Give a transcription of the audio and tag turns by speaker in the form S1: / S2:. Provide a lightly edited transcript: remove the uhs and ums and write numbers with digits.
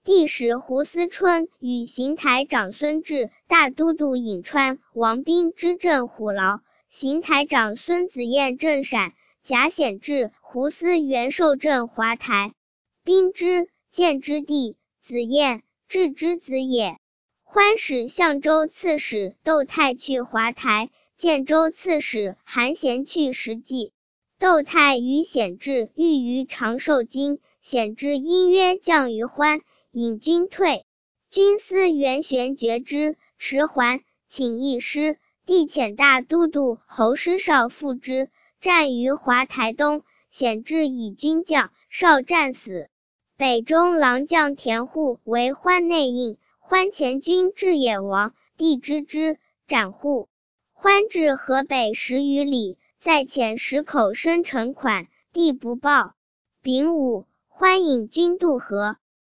S1: 帝使胡思春与邢台长孙志、大都督颍川王斌之镇虎牢，邢台长孙子彦镇陕，贾显志、胡思元授镇华台。斌之，建之弟，子彦，志之子也。欢使相州刺史窦泰去华台，建州刺史韩贤去石济。窦泰与显志欲于长寿京，显志因曰降于欢，引军退。军司袁玄觉之，迟还，请议师。帝遣大都督侯师少复之，战于华台东，显志以军将，少战死。北中郎将田户为欢内应，欢前军至野王，帝知之，斩户。欢至河北10余里，再遣10口生陈款，帝不报。丙午，欢引军渡河。